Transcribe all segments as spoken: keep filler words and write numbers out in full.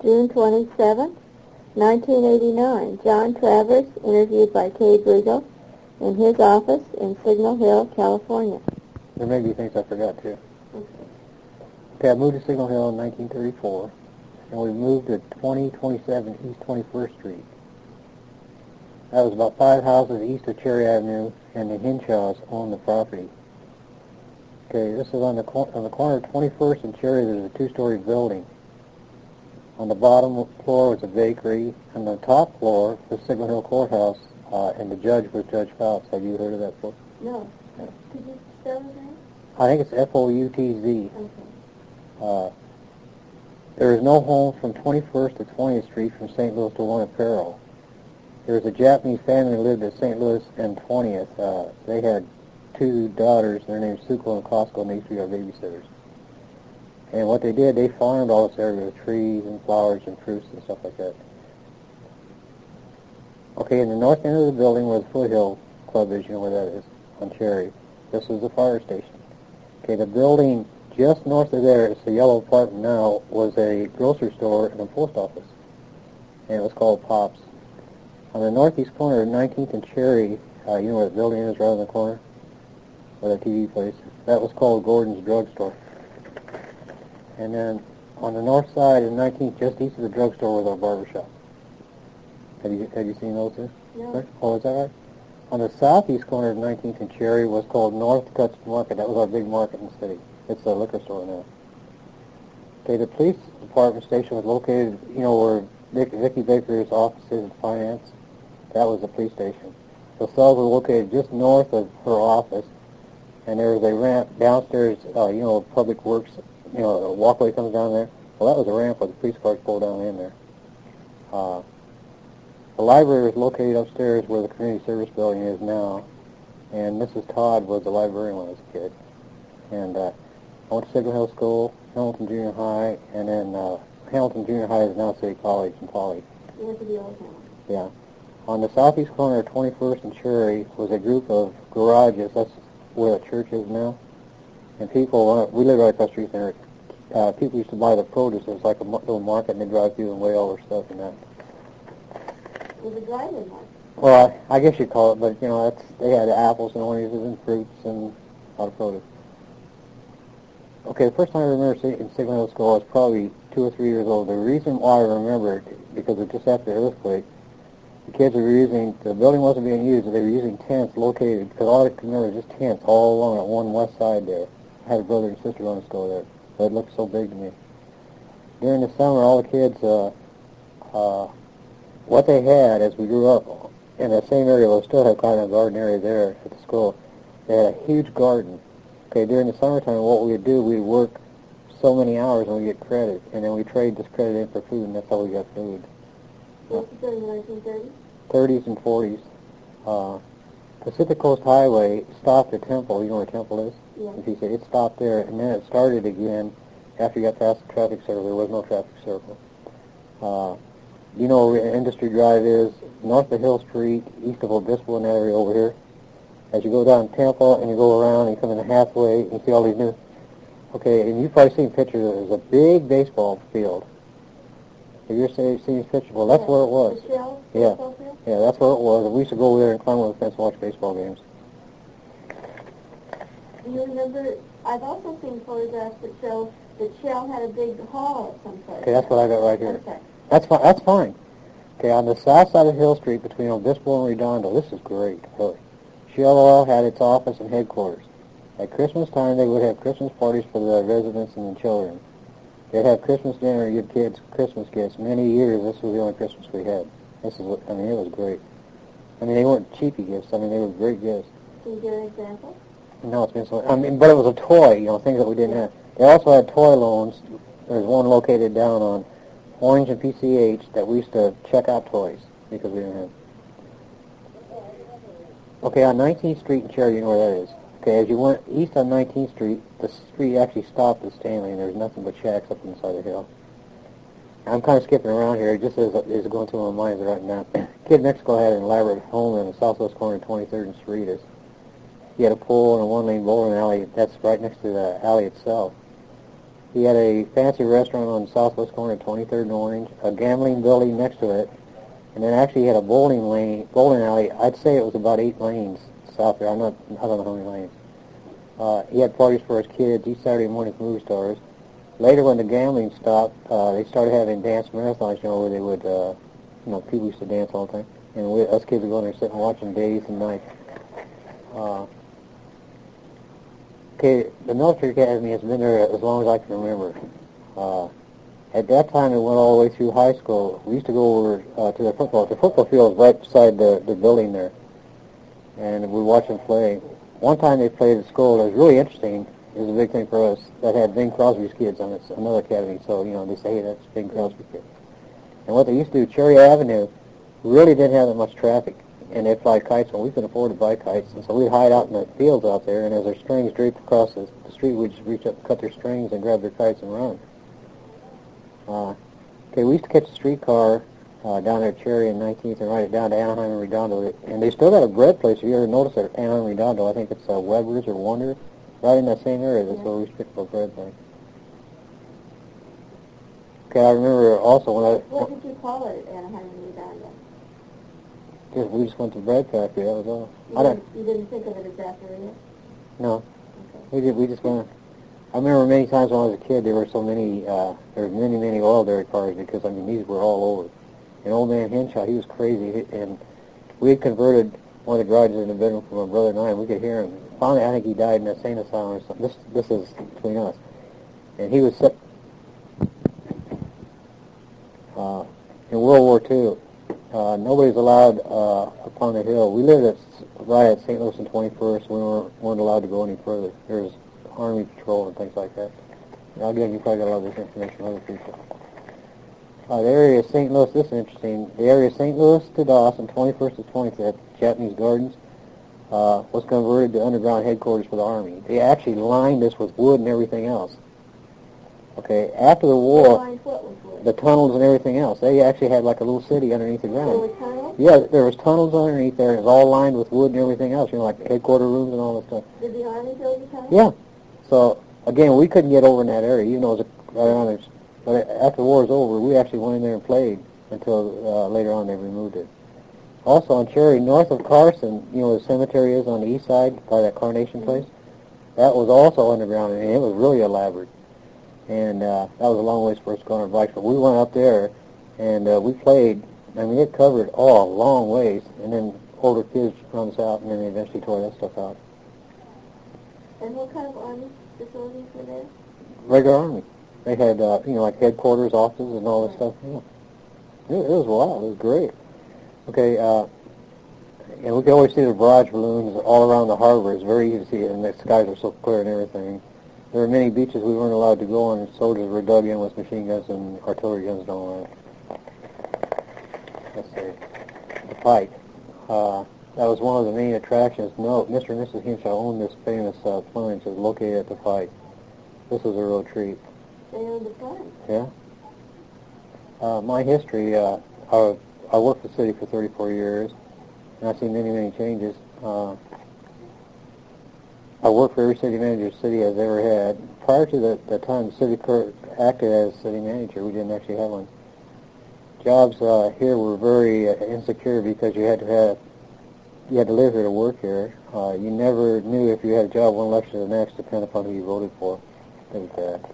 June twenty-seventh, nineteen eighty-nine. John Travers, interviewed by Kay Briggle in his office in Signal Hill, California. There may be things I forgot, too. Okay. Okay, I moved to Signal Hill in nineteen thirty-four, and we moved to twenty twenty-seven East twenty-first Street. That was about five houses east of Cherry Avenue, and the Hinshaws owned the property. Okay, this is on the, cor- on the corner of twenty-first and Cherry. There's a two-story building. On the bottom floor was a bakery. On the top floor was Signal Hill Courthouse, uh, and the judge was Judge Fouts. Have you heard of that before? No. Yeah. Could you spell his name? I think it's F O U T Z. Okay. Uh, there is no homes from twenty-first to twentieth Street from Saint Louis to one at Peril. There was a Japanese family who lived at Saint Louis and twentieth. Uh, they had two daughters. Their names Suko and Costco, and they used to be our babysitters. And what they did, they farmed all this area with trees and flowers and fruits and stuff like that. Okay, in the north end of the building where the Foothill Club is, you know where that is, on Cherry. This is the fire station. Okay, the building just north of there, it's the yellow apartment now, was a grocery store and a post office. And it was called Pops. On the northeast corner of nineteenth and Cherry, uh, you know where the building is right on the corner? Where the T V place. That was called Gordon's Drugstore. And then on the north side of nineteenth, just east of the drugstore, was our barber shop. Have you have you seen those two? No. Oh, is that right? On the southeast corner of nineteenth and Cherry was called North Cuts Market. That was our big market in the city. It's a liquor store now. Okay, the police department station was located, you know, where Vic, Vicki Baker's office is in finance. That was the police station. The cells were located just north of her office, and there was a ramp downstairs, uh, you know, Public Works, you know, a walkway comes down there. Well, that was a ramp where the police cars pulled down in there. Uh, the library was located upstairs where the community service building is now, and Missus Todd was the librarian when I was a kid. And uh, I went to Signal Hill School, Hamilton Junior High, and then uh, Hamilton Junior High is now City College in Poly. You went to the old town. Yeah. On the southeast corner of twenty-first and Cherry was a group of garages. That's where the church is now. And people, uh, we live right across the street there. Uh, people used to buy the produce. It was like a little market, and they drive through and weigh all their stuff and that. It was a drive-in market. Well, I, I guess you'd call it, but, you know, that's, they had apples and oranges and fruits and a lot of produce. Okay, the first time I remember seeing in Signal Hill School, I was probably two or three years old. The reason why I remember it, because it was just after the earthquake, the kids were using, the building wasn't being used, they were using tents located, because all I can remember was just tents all along that one west side there. I had a brother and sister going to school there, so it looked so big to me. During the summer, all the kids, uh, uh, what they had as we grew up, in that same area, we'll still have kind of a garden area there at the school, they had a huge garden. Okay, during the summertime, what we would do, we'd work so many hours and we get credit, and then we trade this credit in for food, and that's how we got food. This is in the nineteen thirties? thirties and forties. Uh, Pacific Coast Highway stopped at Temple. You know where Temple is? Yeah. If you say it stopped there, and then it started again after you got past the traffic circle. There was no traffic circle. Uh, you know where Industry Drive is? North of Hill Street, east of Obispo, in that area over here. As you go down Temple and you go around and you come in the Hathaway, and you see all these new... Okay, and you've probably seen pictures of it. There's a big baseball field. Have you ever seen these pictures? Well, that's yeah. where it was. The Shell Yeah. baseball field? Yeah, that's where it was. And we used to go over there and climb over the fence and watch baseball games. Do you remember, I've also seen photographs that show that Shell had a big hall someplace. Okay, that's what I got right here. Okay. That's fine. That's fine. Okay, on the south side of Hill Street between Obispo and Redondo, this is great, really. Shell Oil had its office and headquarters. At Christmas time, they would have Christmas parties for the residents and the children. They'd have Christmas dinner and give kids Christmas gifts. Many years, this was the only Christmas we had. This is what, I mean, it was great. I mean, they weren't cheapy gifts. I mean, they were great gifts. Can you give an example? No, it's been so, I mean, but it was a toy, you know, things that we didn't have. They also had toy loans. There's one located down on Orange and P C H that we used to check out toys because we didn't have. Okay, on nineteenth Street in Cherry, you know where that is. Okay, as you went east on nineteenth Street, the street actually stopped at Stanley, and there's nothing but shacks up on the side of the hill. I'm kind of skipping around here, just as is going through my mind right now. Kid Mexico had an elaborate home in the southwest corner of twenty-third and Cerritos. He had a pool and a one-lane bowling alley. That's right next to the alley itself. He had a fancy restaurant on the southwest corner of twenty-third and Orange, a gambling building next to it, and then actually he had a bowling lane, bowling alley. I'd say it was about eight lanes south there. I'm not, I don't know how many lanes. Uh, he had parties for his kids each Saturday morning at movie stores. Later, when the gambling stopped, uh, they started having dance marathons, you know, where they would, uh, you know, people used to dance all the time, and we, us kids would go in there sitting watching days and nights. Uh, okay, the military academy has been there as long as I can remember. Uh, at that time, it went all the way through high school. We used to go over uh, to the football. The football field is right beside the, the building there, and we watched them play. One time they played at school. It was really interesting. It was a big thing for us. That had Bing Crosby's kids on it, another academy. So, you know, they say, hey, that's Bing Crosby's kids. And what they used to do, Cherry Avenue really didn't have that much traffic. And they'd fly kites, and we couldn't afford to buy kites. And so we'd hide out in the fields out there, and as their strings draped across the, the street, we'd just reach up, cut their strings, and grab their kites and run. Uh, okay, we used to catch a streetcar uh, down there at Cherry and nineteenth and ride it down to Anaheim and Redondo. And they still got a bread place. If you ever notice at Anaheim and Redondo, I think it's uh, Weber's or Wonder. Right in that same area, that's yeah. where we used to pick up bread thing. Okay, I remember also when I... What did you call it, Anaheim and Redondo? Just, we just went to the bread factory, that was all. You, I didn't, you didn't think of it as after it? No. Okay. We did, we just went... I remember many times when I was a kid, there were so many, uh, there were many, many oil dairy cars because, I mean, these were all over. And old man Henshaw, he was crazy, and we had converted one of the garages in the bedroom for my brother and I, and we could hear him. Finally, I think he died in a insane asylum or something. This, this is between us. And he was set, uh, in World War Two. Uh, nobody's allowed uh, upon the hill. We lived at, right at Saint Louis and twenty-first. We weren't, weren't allowed to go any further. There was Army patrol and things like that. Now, again, you probably got a lot of this information from other people. Uh, the area of Saint Louis, this is interesting. The area of Saint Louis to Dawson, twenty-first to twenty-fifth, Japanese Gardens, uh, was converted to underground headquarters for the Army. They actually lined this with wood and everything else. Okay, after the war, What with wood? the tunnels and everything else, they actually had like a little city underneath the ground. There were tunnels? Yeah, there was tunnels underneath there. It was all lined with wood and everything else, you know, like headquarter rooms and all that stuff. Did the Army build the tunnels? Yeah. So, again, we couldn't get over in that area, even though it was right around there. But after the war was over, we actually went in there and played until uh, later on they removed it. Also on Cherry, north of Carson, you know where the cemetery is on the east side by that Carnation mm-hmm. place? That was also underground, and it was really elaborate. And uh, that was a long ways for us to go on our bikes. But we went up there, and uh, we played. I mean, it covered all a long ways, and then older kids run us out, and then they eventually tore that stuff out. And what kind of Army facilities were there? Regular Army. They had, uh, you know, like headquarters, offices, and all that stuff. Yeah. It, it was wild. It was great. Okay, uh, and we could always see the barrage balloons all around the harbor. It's very easy to see it, and the skies are so clear and everything. There were many beaches we weren't allowed to go on, and soldiers were dug in with machine guns and artillery guns and all that. Let's see. The Pike. Uh, that was one of the main attractions. No, Mister and Missus Henshaw owned this famous uh, plunge that's located at the Pike. This was a real treat. They owned the plunge? Yeah. Uh, my history, uh, I, I worked for the city for thirty-four years, and I've seen many, many changes. Uh, I worked for every city manager the city has ever had. Prior to the, the time the city clerk acted as city manager, we didn't actually have one. Jobs uh, here were very uh, insecure because you had to have, you had to live here to work here. Uh, you never knew if you had a job one election to the next, depending upon who you voted for. It was bad.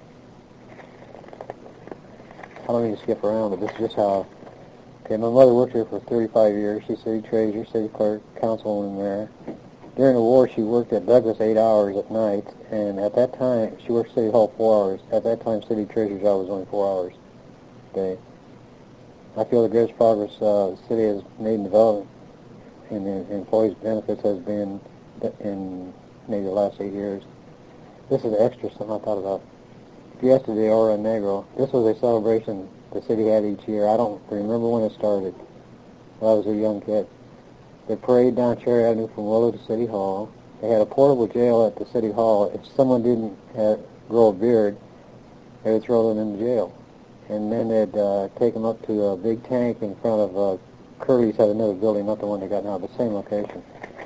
I don't mean to skip around, but this is just how. Okay, my mother worked here for thirty-five years. She's city treasurer, city clerk, councilwoman there. During the war, she worked at Douglas eight hours at night, and at that time, she worked City Hall four hours. At that time, city treasurer's job was only four hours a day. I feel the greatest progress uh, the city has made in development in the employees' benefits has been in maybe the last eight years. This is extra, something I thought about. Fiesta de Oro Negro. This was a celebration the city had each year. I don't remember when it started. When I was a young kid. They parade down Cherry Avenue from Willow to City Hall. They had a portable jail at the City Hall. If someone didn't have, grow a beard, they would throw them in jail. And then they'd uh, take them up to a big tank in front of uh, Curly's had another building, not the one they got now, but same location.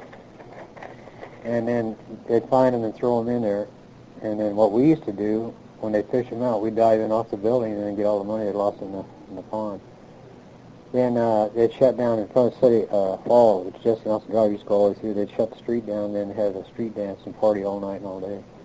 And then they'd find them and throw them in there. And then what we used to do, when they fish them out, we dive in off the building and then get all the money they lost in the in the pond. Then uh, they'd shut down in front of City uh, Hall, which Jesse Nelson Drive used to go always through. They'd shut the street down and then have a street dance and party all night and all day.